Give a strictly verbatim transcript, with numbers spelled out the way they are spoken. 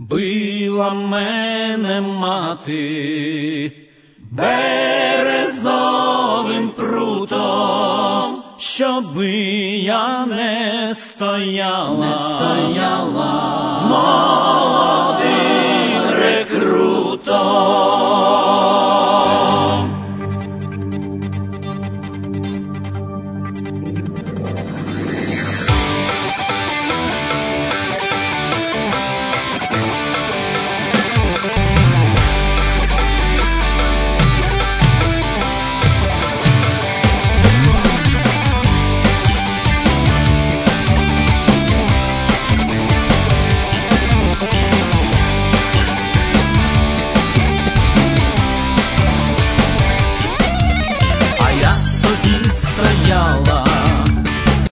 Била мене мати березовим прутом, щоби я не стояла, не стояла